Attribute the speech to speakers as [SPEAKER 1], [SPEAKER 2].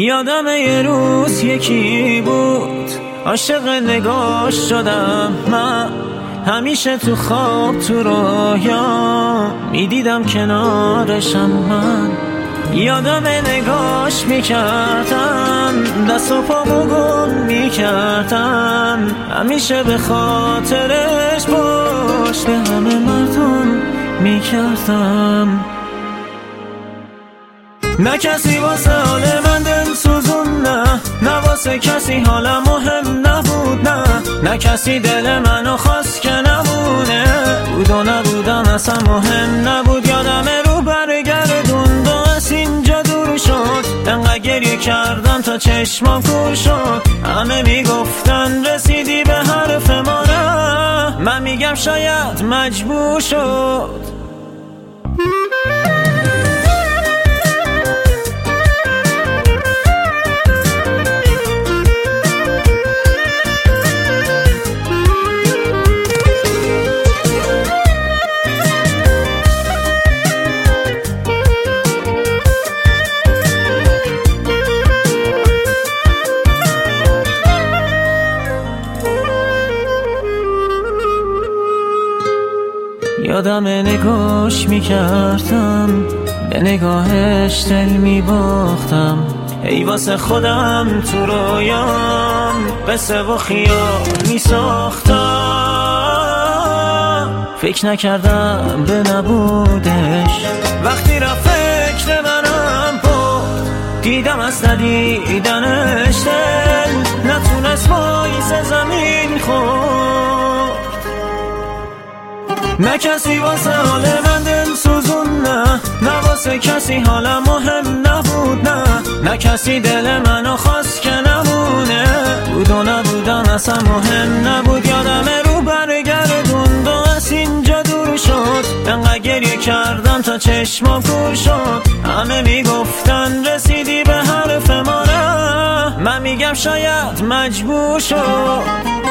[SPEAKER 1] یادم یه روز یکی بود عاشق نگاش شدم من، همیشه تو خواب تو رویا میدیدم کنارشم من. یادم نگاش میکردم دست و پامو گم میکردم، همیشه به خاطرش باش به همه مردم میکردم. نه کسی واسه حال من دل سوزون، نه واسه کسی حالم مهم نبود، نه کسی دل منو خواست که نمونه، بود و نبودم اصلا مهم نبود. یادم رو برگردوند و از اینجا دور شد، انقدر گریه کردم تا چشمام کور شد. همه میگفتن رسیدی به حرف ما، نه من میگم شاید مجبور شد. یادم نگاش میکردم به نگاهش دل میباختم، ای واسه خودم تو رویام قصه و خیال میساختم. فکر نکردم به نبودش، وقتی رفت فکر منم بود، دیدم از ندیدنش دل نتونست وایس زمین خورد. نه کسی واسه حال من دل سوزون، نه واسه کسی حالم مهم نبود، نه کسی دل منو خواست که نمونه، بود و نبودم اصلا مهم نبود. یادم رو برگردوند و از اینجا دور شد، انقدر گریه کردم تا چشمام کور شد. همه میگفتن رسیدی به حرف ما، نه من میگم شاید مجبور شد.